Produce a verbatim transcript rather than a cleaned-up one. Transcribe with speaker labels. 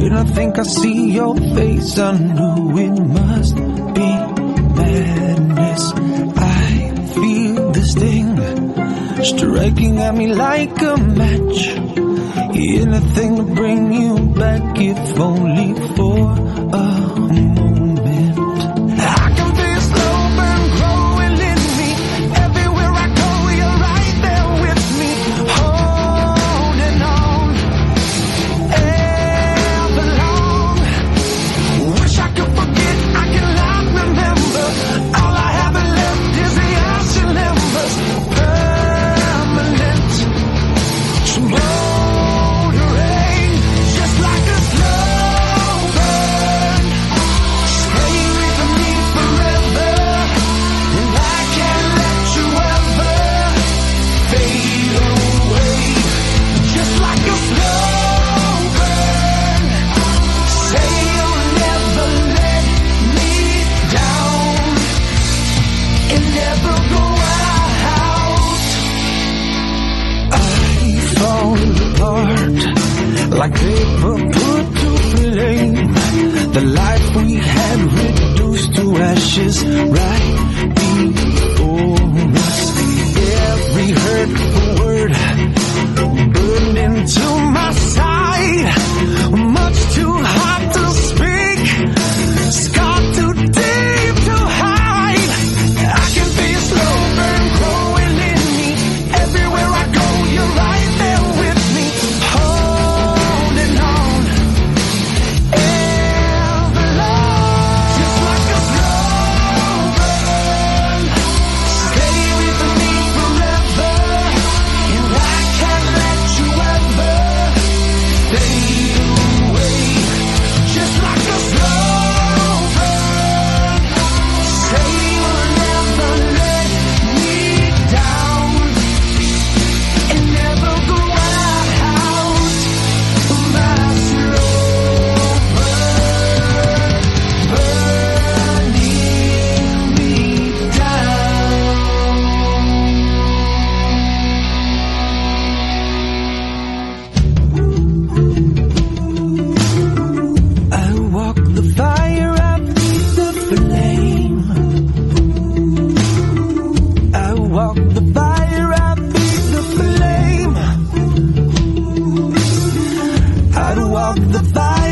Speaker 1: When I think I see your face, I know it must be madness. I feel this thing striking at me like a match. Anything to bring you back, if only for a moment. I can feel slow burn growing in me. Everywhere I go, you're right there with me, holding on ever long. Wish I could forget, I cannot remember. All I have left is the ashen embers, permanent, smoldering, just like a slow burn. Stay with me forever, and I can't let you ever fade away. Just like a slow burn. Say you'll never let me down and never go out. I fall apart like paper put to flame. The life we had reduced to ashes right before us. Every hurtful word burned into my side. Much too hot to speak, scarred too deep to hide. I can feel slow burn growing in me. Everywhere I go, you're right there with me, holding on ever long. Just like a slow burn. Stay with me forever, and I can't let you ever fade away. Just like a slow burn. Say you'll never let me down and never go out. My slow burn, burning me down. I walk the fire, I beat the flame. I walk the fire, I beat the flame. I'd walk the fire.